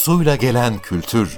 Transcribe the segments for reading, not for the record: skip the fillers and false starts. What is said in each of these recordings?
Suyla gelen kültür.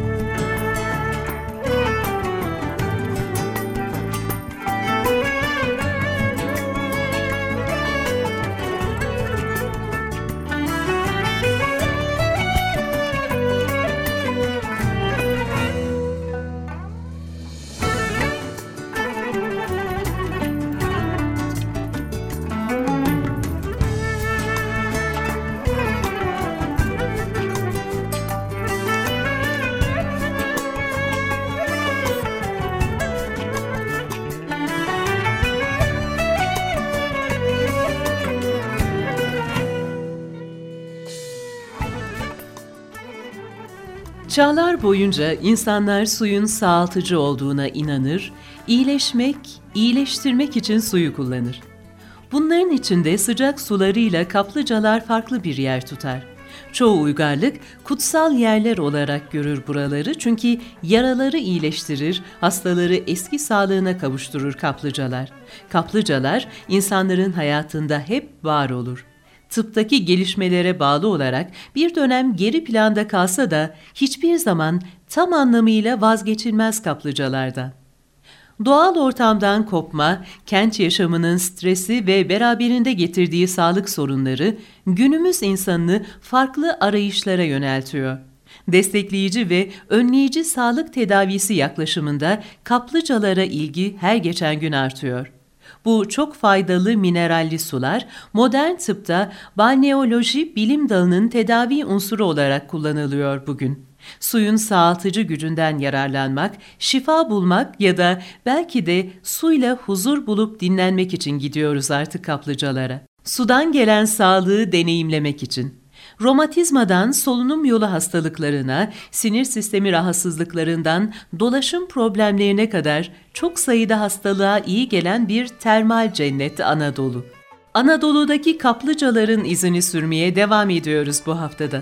Çağlar boyunca insanlar suyun sağaltıcı olduğuna inanır, iyileşmek, iyileştirmek için suyu kullanır. Bunların içinde sıcak sularıyla kaplıcalar farklı bir yer tutar. Çoğu uygarlık kutsal yerler olarak görür buraları çünkü yaraları iyileştirir, hastaları eski sağlığına kavuşturur kaplıcalar. Kaplıcalar insanların hayatında hep var olur. Tıptaki gelişmelere bağlı olarak bir dönem geri planda kalsa da hiçbir zaman tam anlamıyla vazgeçilmez kaplıcalardan. Doğal ortamdan kopma, kent yaşamının stresi ve beraberinde getirdiği sağlık sorunları günümüz insanını farklı arayışlara yöneltiyor. Destekleyici ve önleyici sağlık tedavisi yaklaşımında kaplıcalara ilgi her geçen gün artıyor. Bu çok faydalı mineralli sular, modern tıpta balneoloji bilim dalının tedavi unsuru olarak kullanılıyor bugün. Suyun sağaltıcı gücünden yararlanmak, şifa bulmak ya da belki de suyla huzur bulup dinlenmek için gidiyoruz artık kaplıcalara. Sudan gelen sağlığı deneyimlemek için. Romatizmadan solunum yolu hastalıklarına, sinir sistemi rahatsızlıklarından dolaşım problemlerine kadar çok sayıda hastalığa iyi gelen bir termal cennet Anadolu. Anadolu'daki kaplıcaların izini sürmeye devam ediyoruz bu haftada.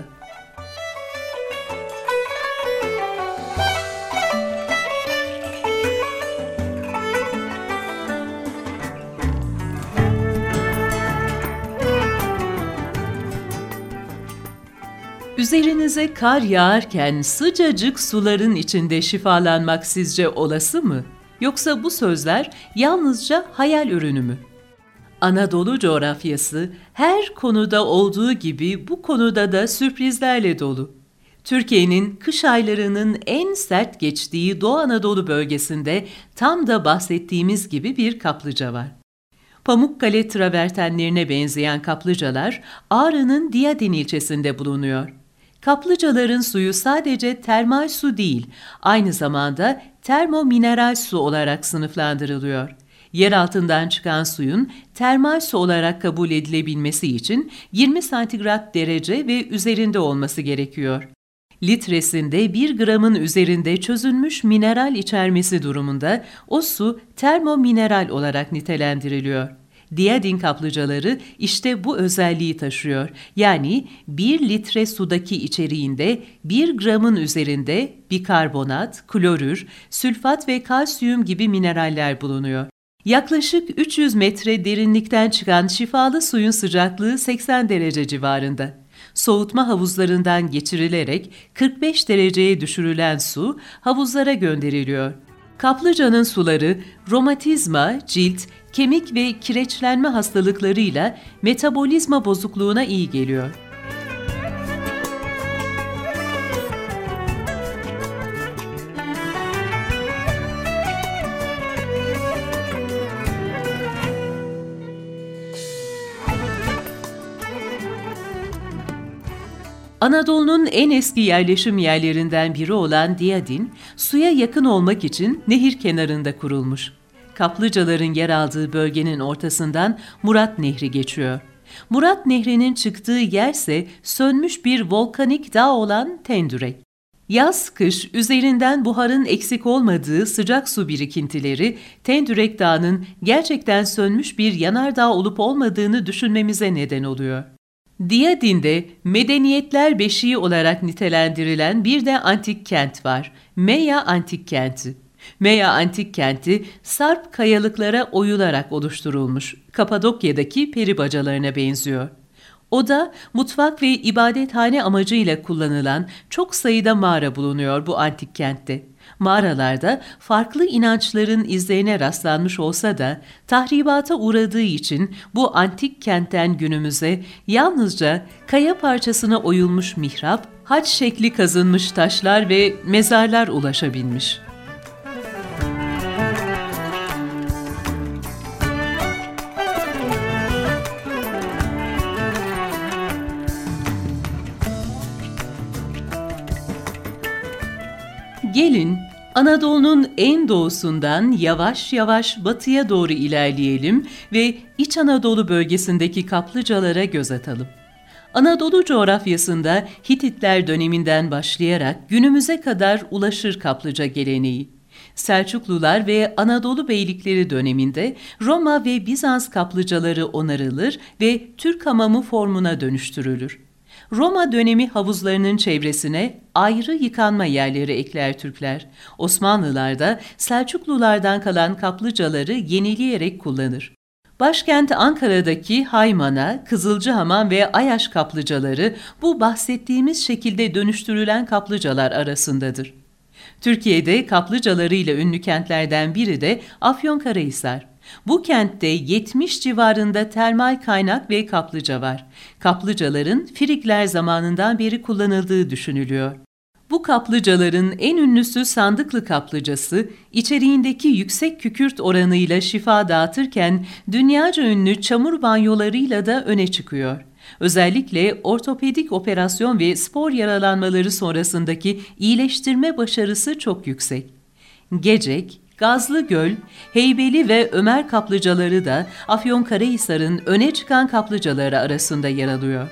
Üzerinize kar yağarken sıcacık suların içinde şifalanmak sizce olası mı? Yoksa bu sözler yalnızca hayal ürünü mü? Anadolu coğrafyası her konuda olduğu gibi bu konuda da sürprizlerle dolu. Türkiye'nin kış aylarının en sert geçtiği Doğu Anadolu bölgesinde tam da bahsettiğimiz gibi bir kaplıca var. Pamukkale travertenlerine benzeyen kaplıcalar Ağrı'nın Diyadin ilçesinde bulunuyor. Kaplıcaların suyu sadece termal su değil, aynı zamanda termomineral su olarak sınıflandırılıyor. Yer altından çıkan suyun termal su olarak kabul edilebilmesi için 20 santigrat derece ve üzerinde olması gerekiyor. Litresinde 1 gramın üzerinde çözülmüş mineral içermesi durumunda o su termomineral olarak nitelendiriliyor. Diyadin kaplıcaları işte bu özelliği taşıyor. Yani 1 litre sudaki içeriğinde 1 gramın üzerinde bikarbonat, klorür, sülfat ve kalsiyum gibi mineraller bulunuyor. Yaklaşık 300 metre derinlikten çıkan şifalı suyun sıcaklığı 80 derece civarında. Soğutma havuzlarından geçirilerek 45 dereceye düşürülen su havuzlara gönderiliyor. Kaplıcanın suları romatizma, cilt, kemik ve kireçlenme hastalıklarıyla metabolizma bozukluğuna iyi geliyor. Anadolu'nun en eski yerleşim yerlerinden biri olan Diyadin, suya yakın olmak için nehir kenarında kurulmuş. Kaplıcaların yer aldığı bölgenin ortasından Murat Nehri geçiyor. Murat Nehri'nin çıktığı yerse sönmüş bir volkanik dağ olan Tendürek. Yaz-kış üzerinden buharın eksik olmadığı sıcak su birikintileri Tendürek Dağı'nın gerçekten sönmüş bir yanardağ olup olmadığını düşünmemize neden oluyor. Diyadin'de medeniyetler beşiği olarak nitelendirilen bir de antik kent var. Meya Antik Kenti. Meya Antik Kenti, sarp kayalıklara oyularak oluşturulmuş. Kapadokya'daki peri bacalarına benziyor. Oda, mutfak ve ibadethane amacıyla kullanılan çok sayıda mağara bulunuyor bu antik kentte. Mağaralarda farklı inançların izlerine rastlanmış olsa da tahribata uğradığı için bu antik kentten günümüze yalnızca kaya parçasına oyulmuş mihrap, haç şekli kazınmış taşlar ve mezarlar ulaşabilmiş. Gelin, Anadolu'nun en doğusundan yavaş yavaş batıya doğru ilerleyelim ve İç Anadolu bölgesindeki kaplıcalara göz atalım. Anadolu coğrafyasında Hititler döneminden başlayarak günümüze kadar ulaşır kaplıca geleneği. Selçuklular ve Anadolu beylikleri döneminde Roma ve Bizans kaplıcaları onarılır ve Türk hamamı formuna dönüştürülür. Roma dönemi havuzlarının çevresine ayrı yıkanma yerleri ekler Türkler. Osmanlılar da Selçuklulardan kalan kaplıcaları yenileyerek kullanır. Başkent Ankara'daki Haymana, Kızılcahamam ve Ayaş kaplıcaları bu bahsettiğimiz şekilde dönüştürülen kaplıcalar arasındadır. Türkiye'de kaplıcalarıyla ünlü kentlerden biri de Afyonkarahisar. Bu kentte 70 civarında termal kaynak ve kaplıca var. Kaplıcaların Frigler zamanından beri kullanıldığı düşünülüyor. Bu kaplıcaların en ünlüsü Sandıklı Kaplıcası, içeriğindeki yüksek kükürt oranıyla şifa dağıtırken dünyaca ünlü çamur banyolarıyla da öne çıkıyor. Özellikle ortopedik operasyon ve spor yaralanmaları sonrasındaki iyileştirme başarısı çok yüksek. Gecek, Gazlıgöl, Heybeli ve Ömer kaplıcaları da Afyonkarahisar'ın öne çıkan kaplıcaları arasında yer alıyor.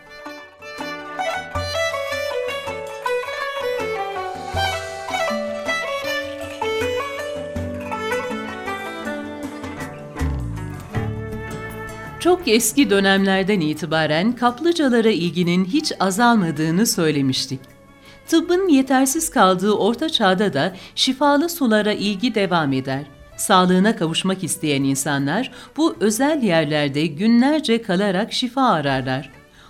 Çok eski dönemlerden itibaren kaplıcalara ilginin hiç azalmadığını söylemiştik. Tıbbın yetersiz kaldığı Orta Çağ'da da şifalı sulara ilgi devam eder. Sağlığına kavuşmak isteyen insanlar bu özel yerlerde günlerce kalarak şifa ararlar.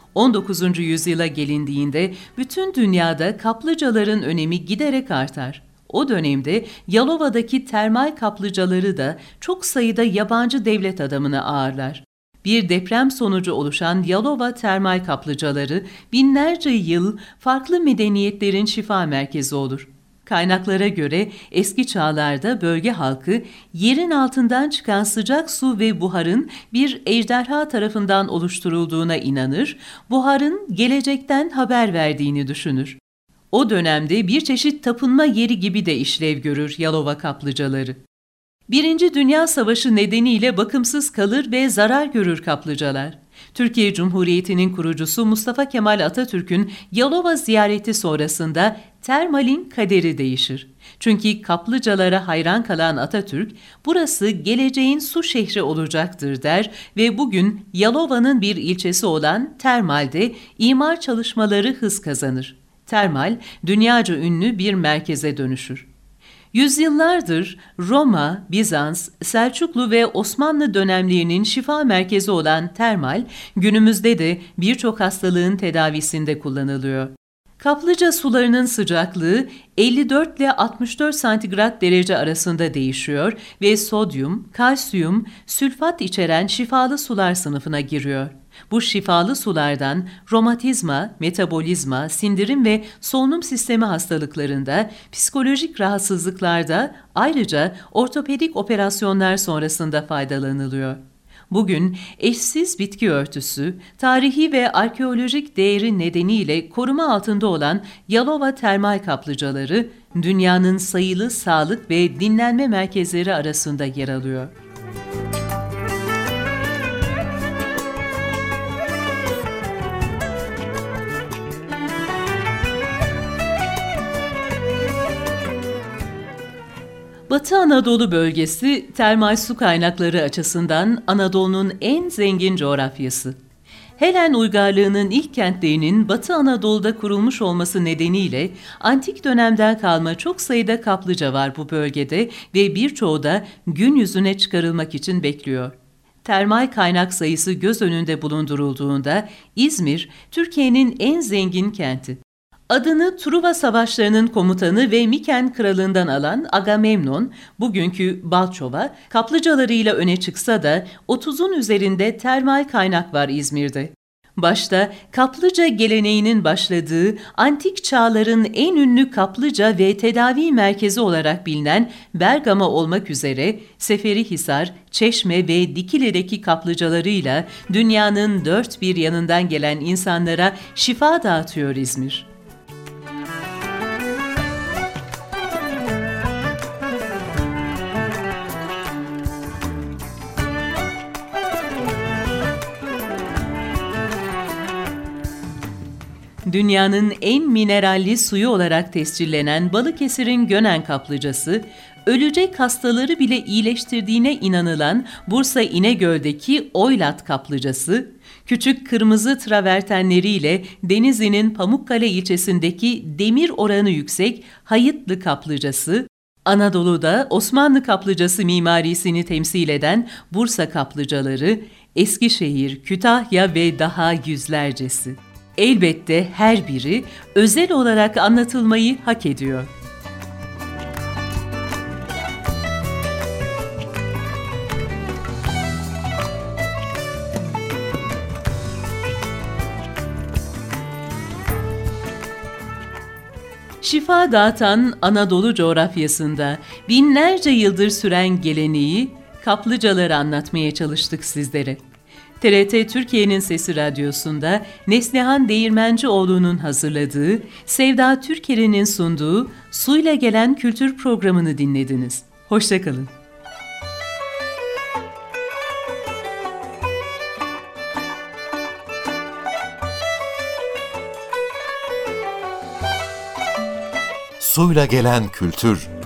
19. yüzyıla gelindiğinde bütün dünyada kaplıcaların önemi giderek artar. O dönemde Yalova'daki termal kaplıcaları da çok sayıda yabancı devlet adamını ağırlar. Bir deprem sonucu oluşan Yalova termal kaplıcaları binlerce yıl farklı medeniyetlerin şifa merkezi olur. Kaynaklara göre eski çağlarda bölge halkı yerin altından çıkan sıcak su ve buharın bir ejderha tarafından oluşturulduğuna inanır, buharın gelecekten haber verdiğini düşünür. O dönemde bir çeşit tapınma yeri gibi de işlev görür Yalova kaplıcaları. Birinci Dünya Savaşı nedeniyle bakımsız kalır ve zarar görür kaplıcalar. Türkiye Cumhuriyeti'nin kurucusu Mustafa Kemal Atatürk'ün Yalova ziyareti sonrasında termalin kaderi değişir. Çünkü kaplıcalara hayran kalan Atatürk, burası geleceğin su şehri olacaktır der ve bugün Yalova'nın bir ilçesi olan Termal'de imar çalışmaları hız kazanır. Termal, dünyaca ünlü bir merkeze dönüşür. Yüzyıllardır Roma, Bizans, Selçuklu ve Osmanlı dönemlerinin şifa merkezi olan termal, günümüzde de birçok hastalığın tedavisinde kullanılıyor. Kaplıca sularının sıcaklığı 54 ile 64 santigrat derece arasında değişiyor ve sodyum, kalsiyum, sülfat içeren şifalı sular sınıfına giriyor. Bu şifalı sulardan romatizma, metabolizma, sindirim ve solunum sistemi hastalıklarında, psikolojik rahatsızlıklarda, ayrıca ortopedik operasyonlar sonrasında faydalanılıyor. Bugün eşsiz bitki örtüsü, tarihi ve arkeolojik değeri nedeniyle koruma altında olan Yalova termal kaplıcaları, dünyanın sayılı sağlık ve dinlenme merkezleri arasında yer alıyor. Batı Anadolu bölgesi termal su kaynakları açısından Anadolu'nun en zengin coğrafyası. Helen uygarlığının ilk kentlerinin Batı Anadolu'da kurulmuş olması nedeniyle antik dönemden kalma çok sayıda kaplıca var bu bölgede ve birçoğu da gün yüzüne çıkarılmak için bekliyor. termal kaynak sayısı göz önünde bulundurulduğunda İzmir, Türkiye'nin en zengin kenti. Adını Truva Savaşları'nın komutanı ve Miken kralından alan Agamemnon, bugünkü Balçova, kaplıcalarıyla öne çıksa da 30'un üzerinde termal kaynak var İzmir'de. Başta kaplıca geleneğinin başladığı, antik çağların en ünlü kaplıca ve tedavi merkezi olarak bilinen Bergama olmak üzere Seferihisar, Çeşme ve Dikili'deki kaplıcalarıyla dünyanın dört bir yanından gelen insanlara şifa dağıtıyor İzmir. Dünyanın en mineralli suyu olarak tescillenen Balıkesir'in Gönen Kaplıcası, ölecek hastaları bile iyileştirdiğine inanılan Bursa İnegöl'deki Oylat Kaplıcası, küçük kırmızı travertenleriyle Denizli'nin Pamukkale ilçesindeki demir oranı yüksek Hayıtlı Kaplıcası, Anadolu'da Osmanlı kaplıcası mimarisini temsil eden Bursa kaplıcaları, Eskişehir, Kütahya ve daha yüzlercesi. Elbette her biri özel olarak anlatılmayı hak ediyor. Şifa dağıtan Anadolu coğrafyasında binlerce yıldır süren geleneği, kaplıcaları anlatmaya çalıştık sizlere. TRT Türkiye'nin Sesi Radyosu'nda Neslihan Değirmencioğlu'nun hazırladığı, Sevda Türker'in sunduğu Suyla Gelen Kültür programını dinlediniz. Hoşça kalın. Suyla Gelen Kültür